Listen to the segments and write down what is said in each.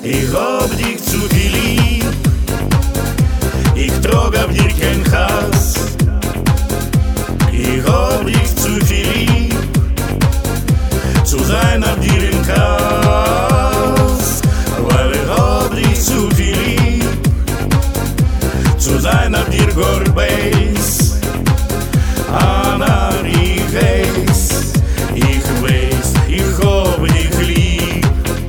Ich hab dich zu viel lieb, ich trag auf dir kein Hass. Ich hab dich zu viel lieb, zu sein auf dir im Kass. Weil ich hab dich zu viel lieb, zu sein auf dir Gorbeis. Anna, ich weiß, ich hab dich lieb.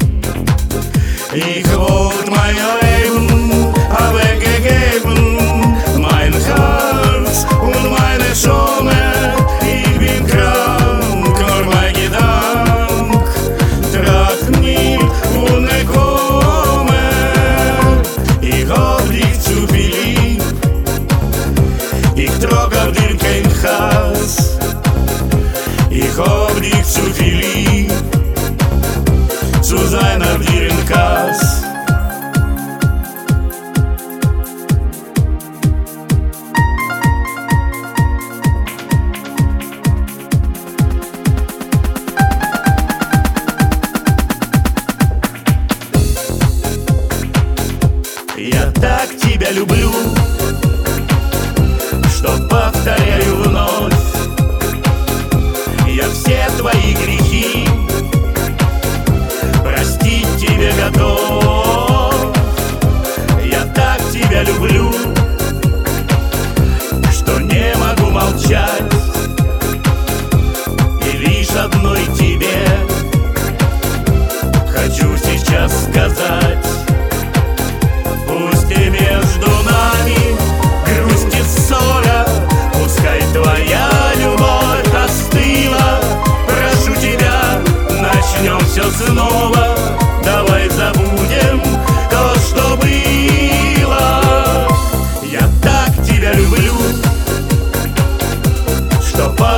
Ich wollt mein Leben weggegeben, mein Herz und meine Sonne. Ich bin krank, nur mein Gedank tracht nie ohne Komme. Ich hab dich zu viel lieb, ich trag auf dir kein Hass. Ich hab dich zu viel lieb, zu sein auf dir im Kass. Я так тебя люблю, что повторяю вновь. Я все твои грехи простить тебе готов. Я так тебя люблю, что не могу молчать. И лишь одной тебе хочу сейчас сказать. Пусть и между нами грусть и ссора, пускай твоя любовь остыла. Прошу тебя, начнем все снова. Давай забудем то, что было. Я так тебя люблю, что